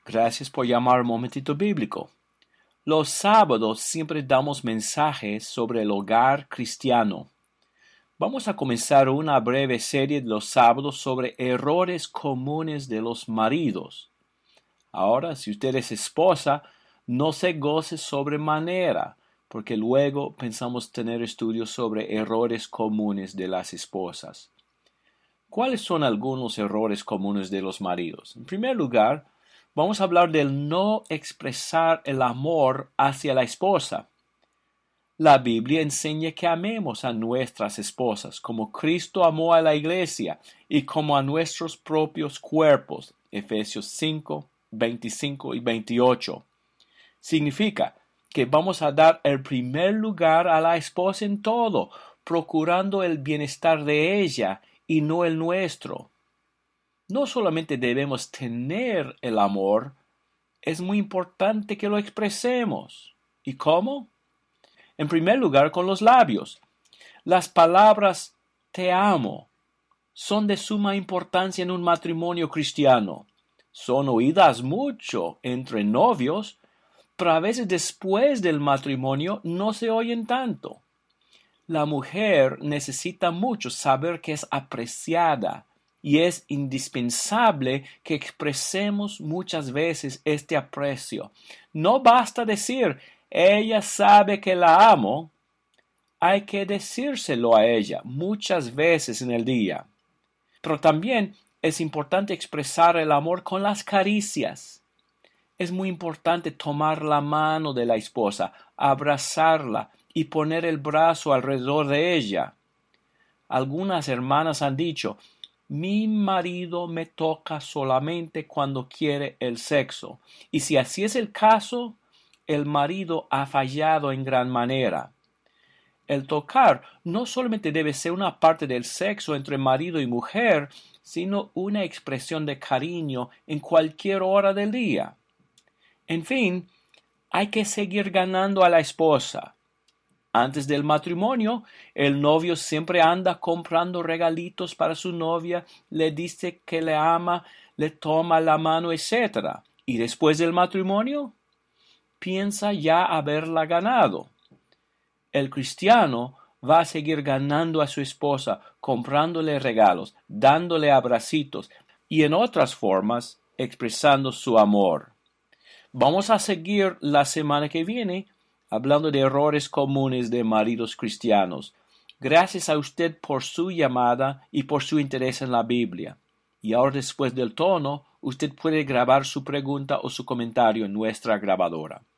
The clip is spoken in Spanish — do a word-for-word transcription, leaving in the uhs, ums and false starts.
Gracias por llamar Momentito Bíblico. Los sábados siempre damos mensajes sobre el hogar cristiano. Vamos a comenzar una breve serie de los sábados sobre errores comunes de los maridos. Ahora, si usted es esposa, no se goce sobremanera, porque luego pensamos tener estudios sobre errores comunes de las esposas. ¿Cuáles son algunos errores comunes de los maridos? En primer lugar, vamos a hablar del no expresar el amor hacia la esposa. La Biblia enseña que amemos a nuestras esposas como Cristo amó a la iglesia y como a nuestros propios cuerpos. Efesios cinco, veinticinco y veintiocho. Significa que vamos a dar el primer lugar a la esposa en todo, procurando el bienestar de ella y no el nuestro. No solamente debemos tener el amor, es muy importante que lo expresemos. ¿Y cómo? En primer lugar, con los labios. Las palabras te amo son de suma importancia en un matrimonio cristiano. Son oídas mucho entre novios, pero a veces después del matrimonio no se oyen tanto. La mujer necesita mucho saber que es apreciada y es indispensable que expresemos muchas veces este aprecio. No basta decir, ella sabe que la amo. Hay que decírselo a ella muchas veces en el día. Pero también es importante expresar el amor con las caricias. Es muy importante tomar la mano de la esposa, abrazarla y poner el brazo alrededor de ella. Algunas hermanas han dicho, mi marido me toca solamente cuando quiere el sexo. Y si así es el caso, el marido ha fallado en gran manera. El tocar no solamente debe ser una parte del sexo entre marido y mujer, sino una expresión de cariño en cualquier hora del día. En fin, hay que seguir ganando a la esposa. Antes del matrimonio, el novio siempre anda comprando regalitos para su novia, le dice que le ama, le toma la mano, etcétera. Y después del matrimonio, piensa ya haberla ganado. El cristiano va a seguir ganando a su esposa, comprándole regalos, dándole abracitos y en otras formas expresando su amor. Vamos a seguir la semana que viene hablando de errores comunes de maridos cristianos. Gracias a usted por su llamada y por su interés en la Biblia. Y ahora, después del tono, usted puede grabar su pregunta o su comentario en nuestra grabadora.